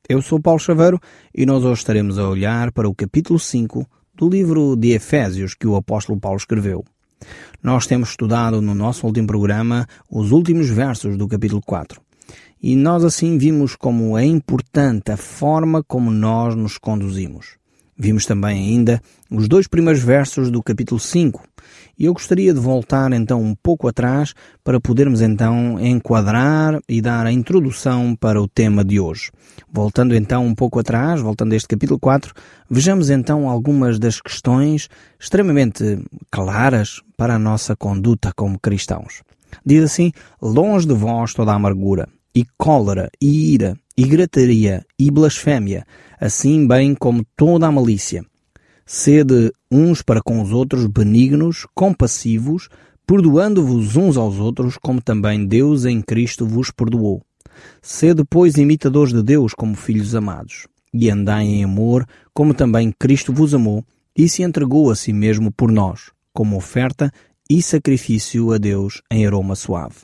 Eu sou Paulo Chaveiro e nós hoje estaremos a olhar para o capítulo 5 do livro de Efésios que o apóstolo Paulo escreveu. Nós temos estudado no nosso último programa os últimos versos do capítulo 4 e nós assim vimos como é importante a forma como nós nos conduzimos. Vimos também ainda os 2 primeiros versos do capítulo 5 e eu gostaria de voltar então um pouco atrás para podermos então enquadrar e dar a introdução para o tema de hoje. Voltando então um pouco atrás, voltando a este capítulo 4, vejamos então algumas das questões extremamente claras para a nossa conduta como cristãos. Diz assim: longe de vós toda a amargura, e cólera, e ira, e gritaria, e blasfémia, assim bem como toda a malícia. Sede uns para com os outros benignos, compassivos, perdoando-vos uns aos outros, como também Deus em Cristo vos perdoou. Sede, pois, imitadores de Deus como filhos amados, e andai em amor, como também Cristo vos amou, e se entregou a si mesmo por nós, como oferta e sacrifício a Deus em aroma suave.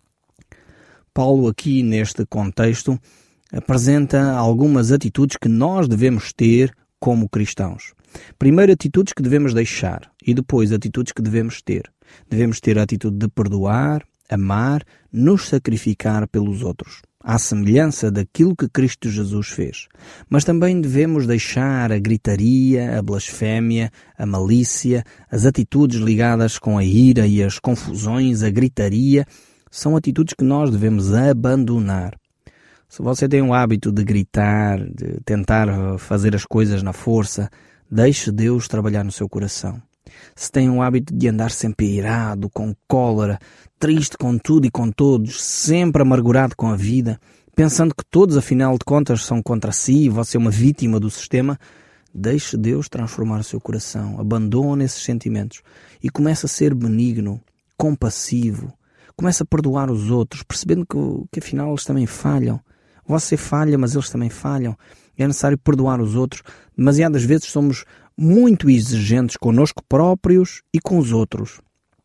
Paulo aqui neste contexto apresenta algumas atitudes que nós devemos ter como cristãos. Primeiro, atitudes que devemos deixar e depois atitudes que devemos ter. Devemos ter a atitude de perdoar, amar, nos sacrificar pelos outros, à semelhança daquilo que Cristo Jesus fez. Mas também devemos deixar a gritaria, a blasfémia, a malícia, as atitudes ligadas com a ira e as confusões, a gritaria. São atitudes que nós devemos abandonar. Se você tem o hábito de gritar, de tentar fazer as coisas na força, deixe Deus trabalhar no seu coração. Se tem o hábito de andar sempre irado, com cólera, triste com tudo e com todos, sempre amargurado com a vida, pensando que todos, afinal de contas, são contra si e você é uma vítima do sistema, deixe Deus transformar o seu coração. Abandone esses sentimentos e comece a ser benigno, compassivo. Comece a perdoar os outros, percebendo que afinal eles também falham. Você falha, mas eles também falham. É necessário perdoar os outros. Demasiadas vezes somos muito exigentes connosco próprios e com os outros.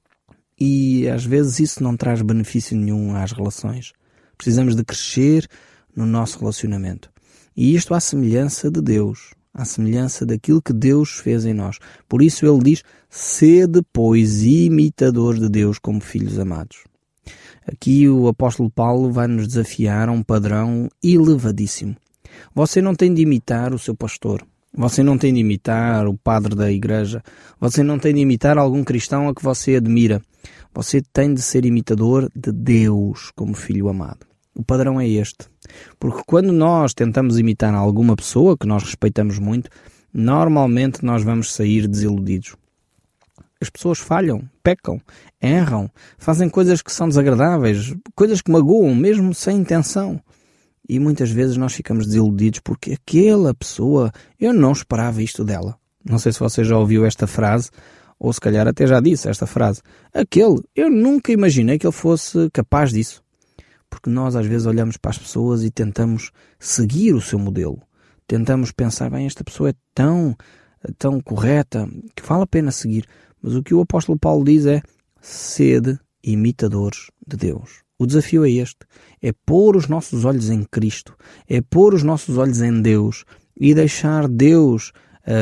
E às vezes isso não traz benefício nenhum às relações. Precisamos de crescer no nosso relacionamento. E isto à semelhança de Deus, à semelhança daquilo que Deus fez em nós. Por isso ele diz: sede, pois, imitadores de Deus como filhos amados. Aqui o apóstolo Paulo vai nos desafiar a um padrão elevadíssimo. Você não tem de imitar o seu pastor. Você não tem de imitar o padre da igreja. Você não tem de imitar algum cristão a que você admira. Você tem de ser imitador de Deus como filho amado. O padrão é este. Porque quando nós tentamos imitar alguma pessoa que nós respeitamos muito, normalmente nós vamos sair desiludidos. As pessoas falham, pecam, erram, fazem coisas que são desagradáveis, coisas que magoam, mesmo sem intenção. E muitas vezes nós ficamos desiludidos porque aquela pessoa, eu não esperava isto dela. Não sei se você já ouviu esta frase, ou se calhar até já disse esta frase. Eu nunca imaginei que ele fosse capaz disso. Porque nós às vezes olhamos para as pessoas e tentamos seguir o seu modelo. Tentamos pensar, bem, esta pessoa é tão correta, que vale a pena seguir. Mas o que o apóstolo Paulo diz é: sede imitadores de Deus. O desafio é este. É pôr os nossos olhos em Cristo. É pôr os nossos olhos em Deus e deixar Deus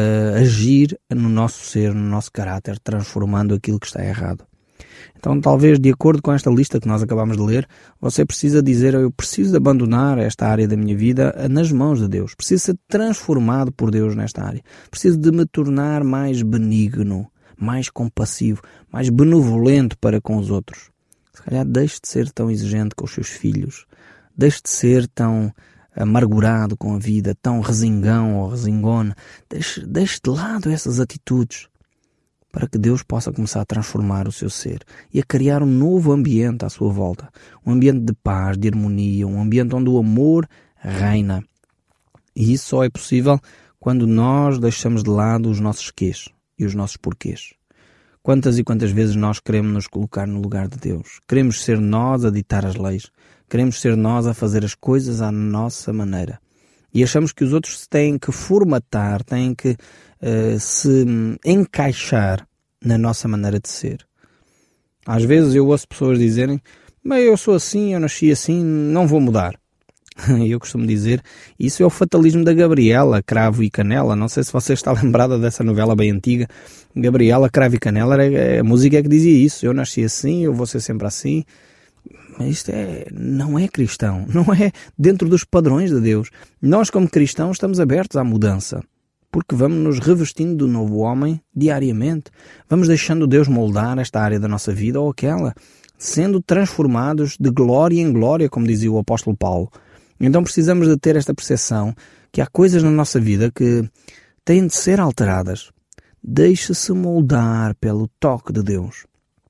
agir no nosso ser, no nosso caráter, transformando aquilo que está errado. Então, talvez, de acordo com esta lista que nós acabamos de ler, você precisa dizer: eu preciso de abandonar esta área da minha vida nas mãos de Deus. Preciso ser transformado por Deus nesta área. Preciso de me tornar mais benigno, mais compassivo, mais benevolente para com os outros. Se calhar deixe de ser tão exigente com os seus filhos. Deixe de ser tão amargurado com a vida, tão resingão ou resingona. Deixe de lado essas atitudes para que Deus possa começar a transformar o seu ser e a criar um novo ambiente à sua volta. Um ambiente de paz, de harmonia, um ambiente onde o amor reina. E isso só é possível quando nós deixamos de lado os nossos quês e os nossos porquês. Quantas e quantas vezes nós queremos nos colocar no lugar de Deus? Queremos ser nós a ditar as leis. Queremos ser nós a fazer as coisas à nossa maneira. E achamos que os outros se têm que formatar, têm que se encaixar na nossa maneira de ser. Às vezes eu ouço pessoas dizerem: mas eu sou assim, eu nasci assim, não vou mudar. Eu costumo dizer, isso é o fatalismo da Gabriela, Cravo e Canela. Não sei se você está lembrada dessa novela bem antiga. Gabriela, Cravo e Canela, a música que dizia isso. Eu nasci assim, eu vou ser sempre assim. Mas isto não é cristão, não é dentro dos padrões de Deus. Nós, como cristãos, estamos abertos à mudança, porque vamos nos revestindo do novo homem diariamente. Vamos deixando Deus moldar esta área da nossa vida ou aquela, sendo transformados de glória em glória, como dizia o apóstolo Paulo. Então precisamos de ter esta percepção que há coisas na nossa vida que têm de ser alteradas. Deixe-se moldar pelo toque de Deus.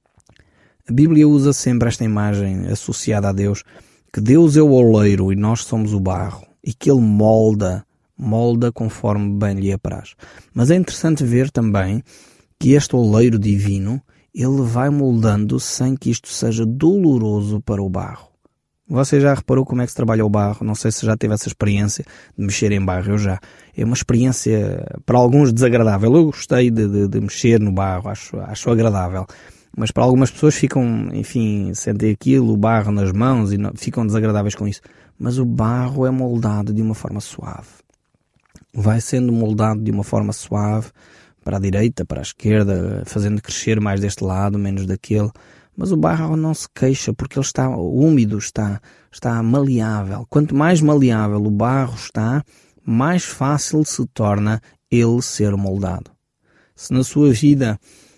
A Bíblia usa sempre esta imagem associada a Deus, que Deus é o oleiro e nós somos o barro, e que Ele molda conforme bem lhe apraz. Mas é interessante ver também que este oleiro divino, Ele vai moldando sem que isto seja doloroso para o barro. Você já reparou como é que se trabalha o barro? Não sei se já teve essa experiência de mexer em barro. Eu já. É uma experiência, para alguns, desagradável. Eu gostei de mexer no barro, acho agradável. Mas para algumas pessoas sentem aquilo, o barro nas mãos e ficam desagradáveis com isso. Mas o barro é moldado de uma forma suave. Vai sendo moldado de uma forma suave, para a direita, para a esquerda, fazendo crescer mais deste lado, menos daquele. Mas o barro não se queixa porque ele está úmido, está maleável. Quanto mais maleável o barro está, mais fácil se torna ele ser moldado. Se na sua vida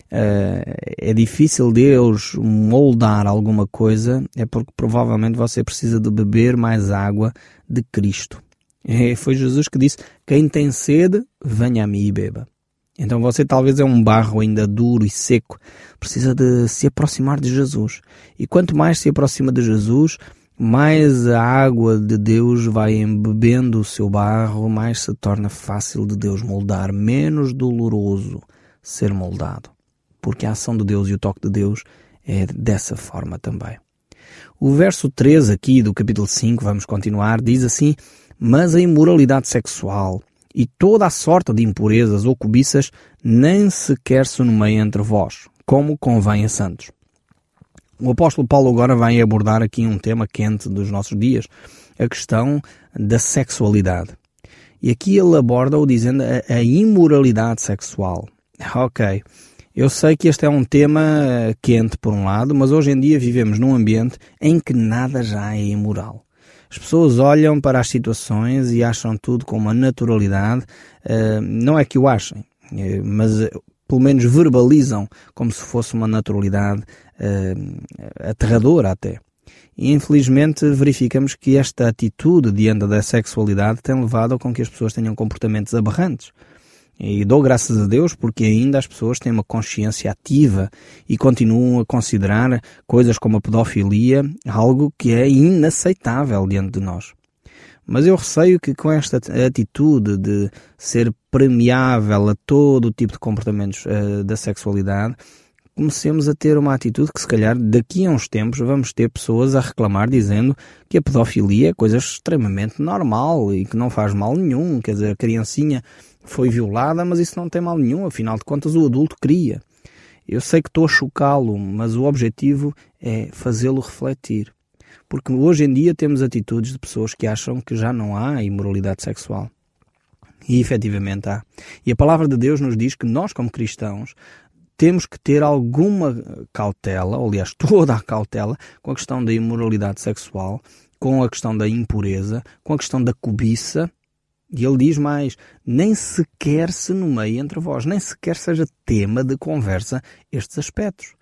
é difícil Deus moldar alguma coisa, é porque provavelmente você precisa de beber mais água de Cristo. Foi Jesus que disse, quem tem sede, venha a mim e beba. Então você talvez é um barro ainda duro e seco, precisa de se aproximar de Jesus. E quanto mais se aproxima de Jesus, mais a água de Deus vai embebendo o seu barro, mais se torna fácil de Deus moldar, menos doloroso ser moldado. Porque a ação de Deus e o toque de Deus é dessa forma também. O verso 3 aqui do capítulo 5, vamos continuar, diz assim, mas a imoralidade sexual e toda a sorte de impurezas ou cobiças nem sequer se nomeia entre vós, como convém a santos. O apóstolo Paulo agora vai abordar aqui um tema quente dos nossos dias, a questão da sexualidade. E aqui ele aborda-o dizendo a imoralidade sexual. Ok, eu sei que este é um tema quente por um lado, mas hoje em dia vivemos num ambiente em que nada já é imoral. As pessoas olham para as situações e acham tudo com uma naturalidade. Não é que o achem, mas pelo menos verbalizam como se fosse uma naturalidade aterradora até. E infelizmente verificamos que esta atitude diante da sexualidade tem levado a com que as pessoas tenham comportamentos aberrantes. E dou graças a Deus porque ainda as pessoas têm uma consciência ativa e continuam a considerar coisas como a pedofilia algo que é inaceitável diante de nós. Mas eu receio que com esta atitude de ser permeável a todo o tipo de comportamentos da sexualidade, comecemos a ter uma atitude que se calhar daqui a uns tempos vamos ter pessoas a reclamar dizendo que a pedofilia é coisa extremamente normal e que não faz mal nenhum, quer dizer, a criancinha foi violada, mas isso não tem mal nenhum, afinal de contas o adulto cria. Eu sei que estou a chocá-lo, mas o objetivo é fazê-lo refletir. Porque hoje em dia temos atitudes de pessoas que acham que já não há imoralidade sexual. E efetivamente há. E a palavra de Deus nos diz que nós, como cristãos, temos que ter alguma cautela, ou aliás, toda a cautela, com a questão da imoralidade sexual, com a questão da impureza, com a questão da cobiça. E ele diz mais, nem sequer se nomeie entre vós, nem sequer seja tema de conversa estes aspectos.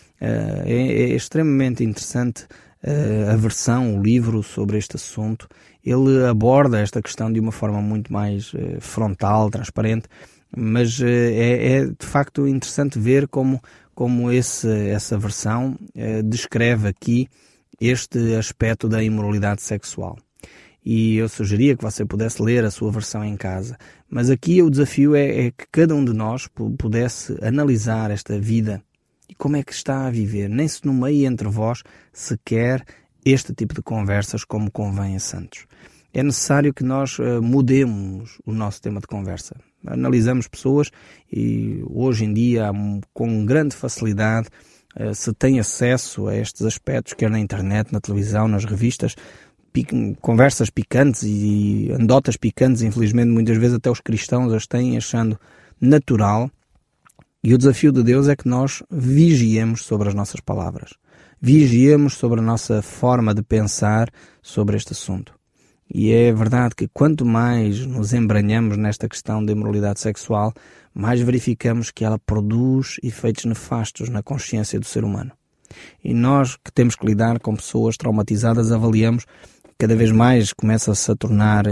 É extremamente interessante a versão, o livro sobre este assunto. Ele aborda esta questão de uma forma muito mais frontal, transparente, mas é de facto interessante ver como essa versão descreve aqui este aspecto da imoralidade sexual. E eu sugeria que você pudesse ler a sua versão em casa. Mas aqui o desafio é que cada um de nós pudesse analisar esta vida e como é que está a viver. Nem se nomeie entre vós sequer este tipo de conversas como convém a santos. É necessário que nós mudemos o nosso tema de conversa. Analisamos pessoas e hoje em dia com grande facilidade se tem acesso a estes aspectos, quer na internet, na televisão, nas revistas, conversas picantes e anedotas picantes, infelizmente muitas vezes até os cristãos as têm achando natural. E o desafio de Deus é que nós vigiemos sobre as nossas palavras. Vigiemos sobre a nossa forma de pensar sobre este assunto. E é verdade que quanto mais nos embranhamos nesta questão da imoralidade sexual, mais verificamos que ela produz efeitos nefastos na consciência do ser humano. E nós que temos que lidar com pessoas traumatizadas, avaliamos que cada vez mais começa-se a tornar,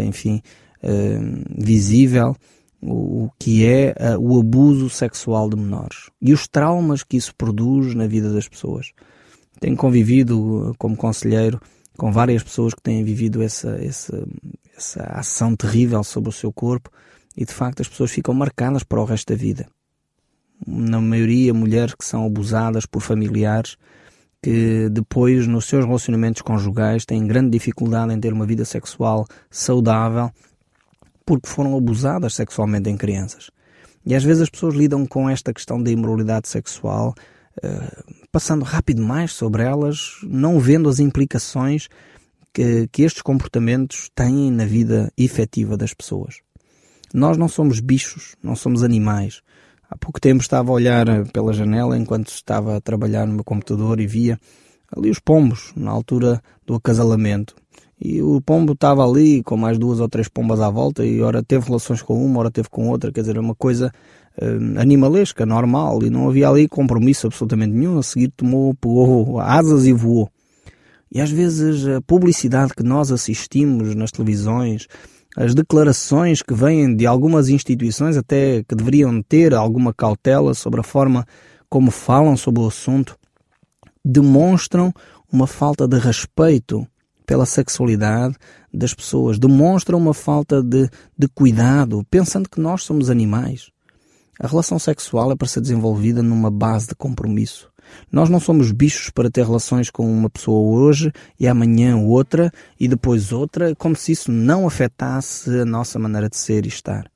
visível o que é o abuso sexual de menores e os traumas que isso produz na vida das pessoas. Tenho convivido como conselheiro com várias pessoas que têm vivido essa ação terrível sobre o seu corpo e, de facto, as pessoas ficam marcadas para o resto da vida. Na maioria, mulheres que são abusadas por familiares que depois, nos seus relacionamentos conjugais, têm grande dificuldade em ter uma vida sexual saudável porque foram abusadas sexualmente em crianças. E às vezes as pessoas lidam com esta questão da imoralidade sexual passando rápido demais sobre elas, não vendo as implicações que estes comportamentos têm na vida efetiva das pessoas. Nós não somos bichos, não somos animais. Há pouco tempo estava a olhar pela janela enquanto estava a trabalhar no meu computador e via ali os pombos, na altura do acasalamento. E o pombo estava ali com mais 2 ou 3 pombas à volta e ora teve relações com uma, ora teve com outra. Quer dizer, é uma coisa animalesca, normal, e não havia ali compromisso absolutamente nenhum. A seguir pegou asas e voou. E às vezes a publicidade que nós assistimos nas televisões, as declarações que vêm de algumas instituições até que deveriam ter alguma cautela sobre a forma como falam sobre o assunto, demonstram uma falta de respeito pela sexualidade das pessoas, demonstram uma falta de cuidado, pensando que nós somos animais. A relação sexual é para ser desenvolvida numa base de compromisso. Nós não somos bichos para ter relações com uma pessoa hoje e amanhã outra e depois outra, como se isso não afetasse a nossa maneira de ser e estar.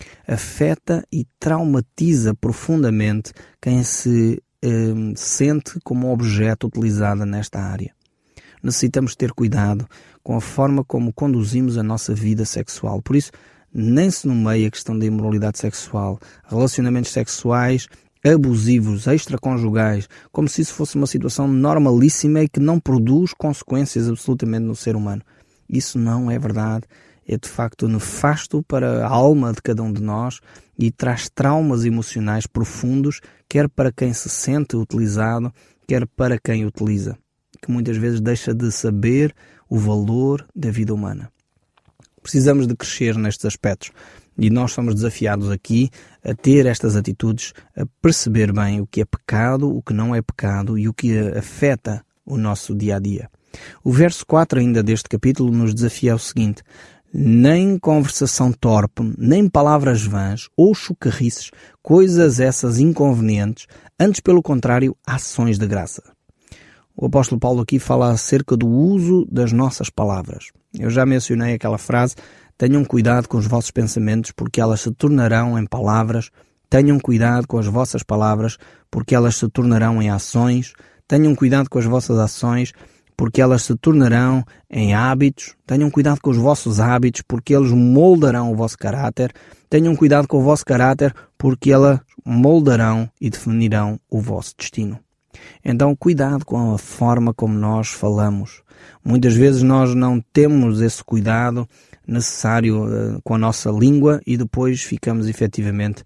Afeta e traumatiza profundamente quem se sente como um objeto utilizado nesta área. Necessitamos ter cuidado com a forma como conduzimos a nossa vida sexual. Por isso, nem se nomeia a questão da imoralidade sexual, relacionamentos sexuais abusivos, extraconjugais, como se isso fosse uma situação normalíssima e que não produz consequências absolutamente no ser humano. Isso não é verdade. É de facto nefasto para a alma de cada um de nós e traz traumas emocionais profundos, quer para quem se sente utilizado, quer para quem utiliza, que muitas vezes deixa de saber o valor da vida humana. Precisamos de crescer nestes aspectos e nós somos desafiados aqui a ter estas atitudes, a perceber bem o que é pecado, o que não é pecado e o que afeta o nosso dia-a-dia. O verso 4 ainda deste capítulo nos desafia o seguinte: nem conversação torpe, nem palavras vãs ou chocarrices, coisas essas inconvenientes, antes pelo contrário, ações de graça. O apóstolo Paulo aqui fala acerca do uso das nossas palavras. Eu já mencionei aquela frase: tenham cuidado com os vossos pensamentos, porque elas se tornarão em palavras. Tenham cuidado com as vossas palavras, porque elas se tornarão em ações. Tenham cuidado com as vossas ações, porque elas se tornarão em hábitos. Tenham cuidado com os vossos hábitos, porque eles moldarão o vosso caráter. Tenham cuidado com o vosso caráter, porque elas moldarão e definirão o vosso destino. Então, cuidado com a forma como nós falamos. Muitas vezes nós não temos esse cuidado necessário com a nossa língua e depois ficamos efetivamente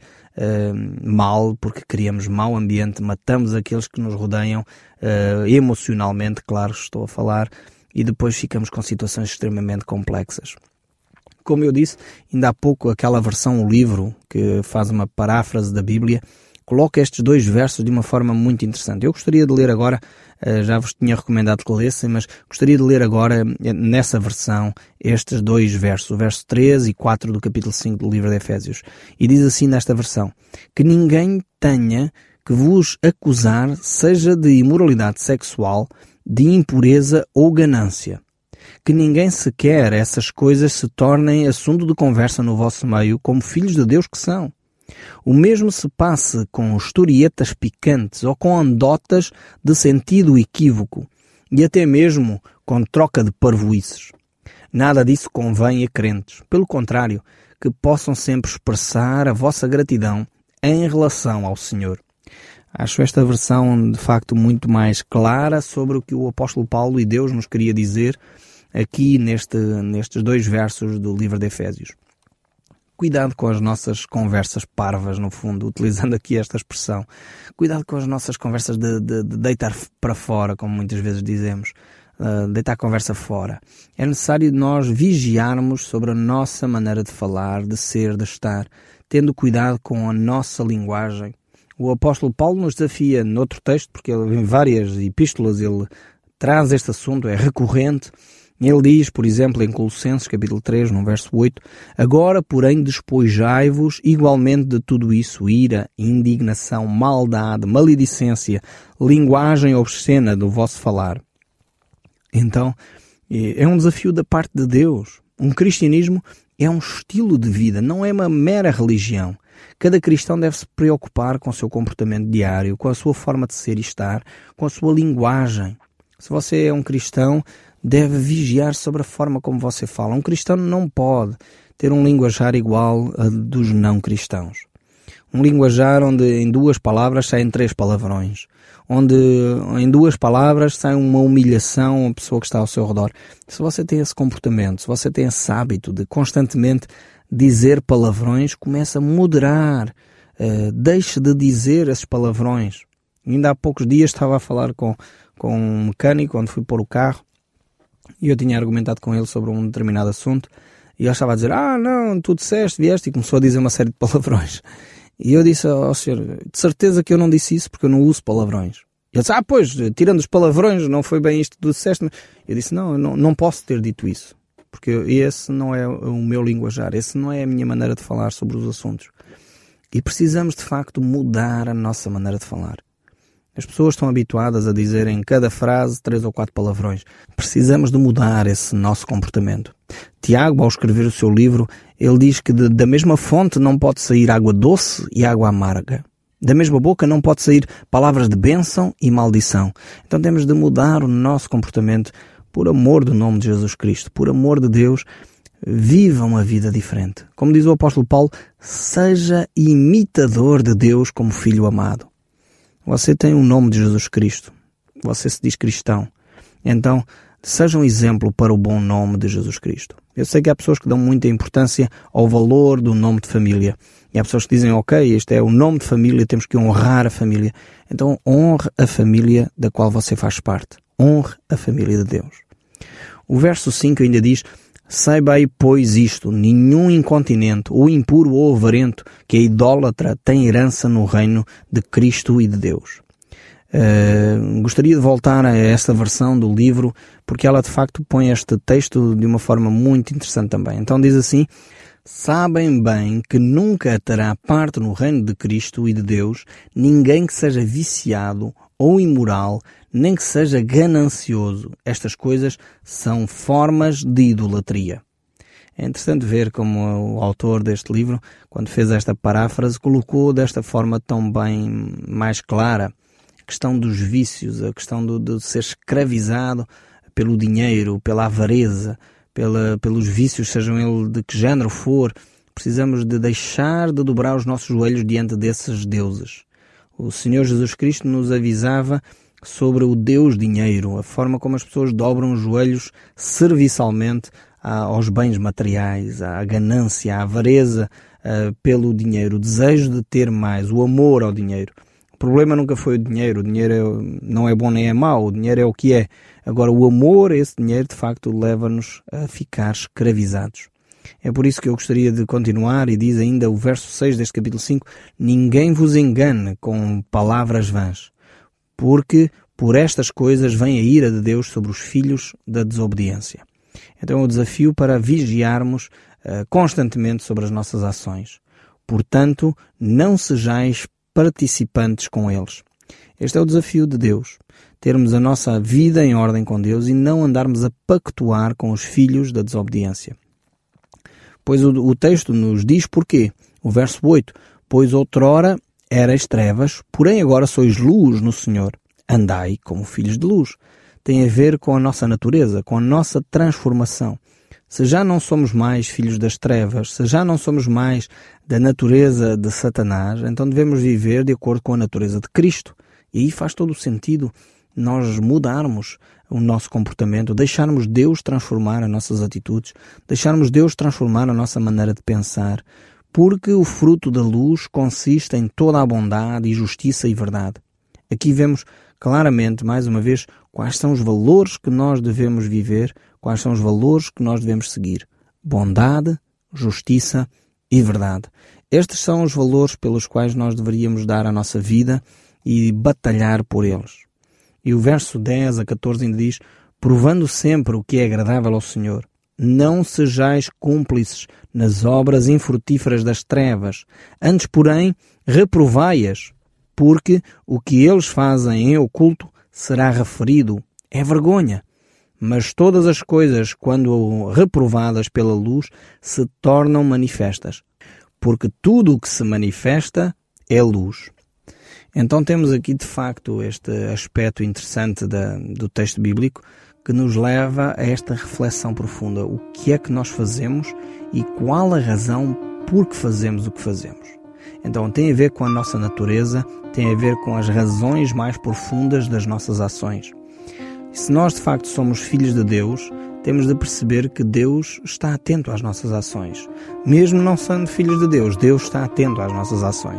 mal, porque criamos mau ambiente, matamos aqueles que nos rodeiam emocionalmente, claro, estou a falar, e depois ficamos com situações extremamente complexas. Como eu disse, ainda há pouco aquela versão, o livro, que faz uma paráfrase da Bíblia, coloca estes 2 versos de uma forma muito interessante. Eu gostaria de ler agora, já vos tinha recomendado que lessem, mas gostaria de ler agora, nessa versão, estes 2 versos, o verso 3 e 4 do capítulo 5 do livro de Efésios. E diz assim nesta versão: que ninguém tenha que vos acusar, seja de imoralidade sexual, de impureza ou ganância. Que ninguém sequer essas coisas se tornem assunto de conversa no vosso meio, como filhos de Deus que são. O mesmo se passe com historietas picantes ou com anedotas de sentido equívoco e até mesmo com troca de parvoíces. Nada disso convém a crentes. Pelo contrário, que possam sempre expressar a vossa gratidão em relação ao Senhor. Acho esta versão, de facto, muito mais clara sobre o que o apóstolo Paulo e Deus nos queria dizer aqui nestes 2 versos do livro de Efésios. Cuidado com as nossas conversas parvas, no fundo, utilizando aqui esta expressão. Cuidado com as nossas conversas de deitar para fora, como muitas vezes dizemos. Deitar a conversa fora. É necessário nós vigiarmos sobre a nossa maneira de falar, de ser, de estar, tendo cuidado com a nossa linguagem. O apóstolo Paulo nos desafia noutro texto, porque em várias epístolas ele traz este assunto, é recorrente. Ele diz, por exemplo, em Colossenses, capítulo 3, no verso 8, agora, porém, despojai-vos igualmente de tudo isso, ira, indignação, maldade, maledicência, linguagem obscena do vosso falar. Então, é um desafio da parte de Deus. Um cristianismo é um estilo de vida, não é uma mera religião. Cada cristão deve se preocupar com o seu comportamento diário, com a sua forma de ser e estar, com a sua linguagem. Se você é um cristão, deve vigiar sobre a forma como você fala. Um cristão não pode ter um linguajar igual a dos não cristãos. Um linguajar onde em 2 palavras saem 3 palavrões. Onde em 2 palavras sai uma humilhação à pessoa que está ao seu redor. Se você tem esse comportamento, se você tem esse hábito de constantemente dizer palavrões, comece a moderar. Deixe de dizer esses palavrões. Ainda há poucos dias estava a falar com um mecânico, onde fui pôr o carro, e eu tinha argumentado com ele sobre um determinado assunto, e ele estava a dizer, não, tu disseste, vieste, e começou a dizer uma série de palavrões. E eu disse ao senhor, de certeza que eu não disse isso, porque eu não uso palavrões. Ele disse, pois, tirando os palavrões, não foi bem isto que tu disseste. Eu disse, não posso ter dito isso, porque esse não é o meu linguajar, esse não é a minha maneira de falar sobre os assuntos. E precisamos, de facto, mudar a nossa maneira de falar. As pessoas estão habituadas a dizer em cada frase 3 ou 4 palavrões. Precisamos de mudar esse nosso comportamento. Tiago, ao escrever o seu livro, ele diz que da mesma fonte não pode sair água doce e água amarga. Da mesma boca não pode sair palavras de bênção e maldição. Então temos de mudar o nosso comportamento por amor do nome de Jesus Cristo, por amor de Deus. Viva uma vida diferente. Como diz o apóstolo Paulo, seja imitador de Deus como filho amado. Você tem o nome de Jesus Cristo. Você se diz cristão. Então, seja um exemplo para o bom nome de Jesus Cristo. Eu sei que há pessoas que dão muita importância ao valor do nome de família. E há pessoas que dizem, ok, este é o nome de família, temos que honrar a família. Então, honre a família da qual você faz parte. Honre a família de Deus. O verso 5 ainda diz, saiba aí, pois, isto, nenhum incontinente, ou impuro ou avarento, que é idólatra, tem herança no reino de Cristo e de Deus. Gostaria de voltar a esta versão do livro, porque ela de facto põe este texto de uma forma muito interessante também. Então diz assim, sabem bem que nunca terá parte no reino de Cristo e de Deus ninguém que seja viciado ou imoral, nem que seja ganancioso. Estas coisas são formas de idolatria. É interessante ver como o autor deste livro, quando fez esta paráfrase, colocou desta forma tão bem mais clara a questão dos vícios, a questão de ser escravizado pelo dinheiro, pela avareza, pelos vícios, sejam eles de que género for. Precisamos de deixar de dobrar os nossos joelhos diante desses deuses. O Senhor Jesus Cristo nos avisava sobre o Deus dinheiro, a forma como as pessoas dobram os joelhos serviçalmente aos bens materiais, à ganância, à avareza pelo dinheiro, o desejo de ter mais, o amor ao dinheiro. O problema nunca foi o dinheiro não é bom nem é mau, o dinheiro é o que é. Agora o amor a esse dinheiro de facto leva-nos a ficar escravizados. É por isso que eu gostaria de continuar e diz ainda o verso 6 deste capítulo 5, ninguém vos engane com palavras vãs, porque por estas coisas vem a ira de Deus sobre os filhos da desobediência. Então é o desafio para vigiarmos constantemente sobre as nossas ações. Portanto, não sejais participantes com eles. Este é o desafio de Deus, termos a nossa vida em ordem com Deus e não andarmos a pactuar com os filhos da desobediência. Pois o texto nos diz porquê. O verso 8, pois outrora erais trevas, porém agora sois luz no Senhor. Andai como filhos de luz. Tem a ver com a nossa natureza, com a nossa transformação. Se já não somos mais filhos das trevas, se já não somos mais da natureza de Satanás, então devemos viver de acordo com a natureza de Cristo. E aí faz todo o sentido nós mudarmos o nosso comportamento, deixarmos Deus transformar as nossas atitudes, deixarmos Deus transformar a nossa maneira de pensar, porque o fruto da luz consiste em toda a bondade e justiça e verdade. Aqui vemos claramente, mais uma vez, quais são os valores que nós devemos viver, quais são os valores que nós devemos seguir. Bondade, justiça e verdade. Estes são os valores pelos quais nós deveríamos dar a nossa vida e batalhar por eles. E o verso 10 a 14 ainda diz: provando sempre o que é agradável ao Senhor, não sejais cúmplices nas obras infrutíferas das trevas, antes, porém, reprovai-as, porque o que eles fazem em oculto será referido. É vergonha. Mas todas as coisas, quando reprovadas pela luz, se tornam manifestas, porque tudo o que se manifesta é luz. Então temos aqui de facto este aspecto interessante do texto bíblico que nos leva a esta reflexão profunda. O que é que nós fazemos e qual a razão por que fazemos o que fazemos? Então tem a ver com a nossa natureza, tem a ver com as razões mais profundas das nossas ações. E se nós de facto somos filhos de Deus, temos de perceber que Deus está atento às nossas ações. Mesmo não sendo filhos de Deus, Deus está atento às nossas ações.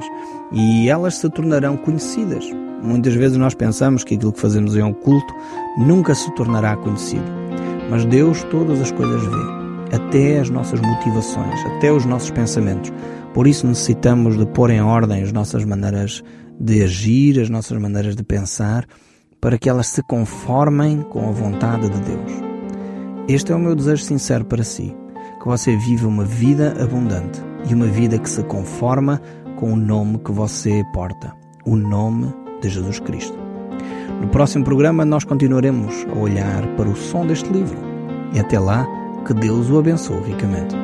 E elas se tornarão conhecidas. Muitas vezes nós pensamos que aquilo que fazemos em oculto nunca se tornará conhecido. Mas Deus todas as coisas vê, até as nossas motivações, até os nossos pensamentos. Por isso necessitamos de pôr em ordem as nossas maneiras de agir, as nossas maneiras de pensar, para que elas se conformem com a vontade de Deus. Este é o meu desejo sincero para si, que você viva uma vida abundante e uma vida que se conforma com o nome que você porta, o nome de Jesus Cristo. No próximo programa nós continuaremos a olhar para o som deste livro. E até lá, que Deus o abençoe ricamente.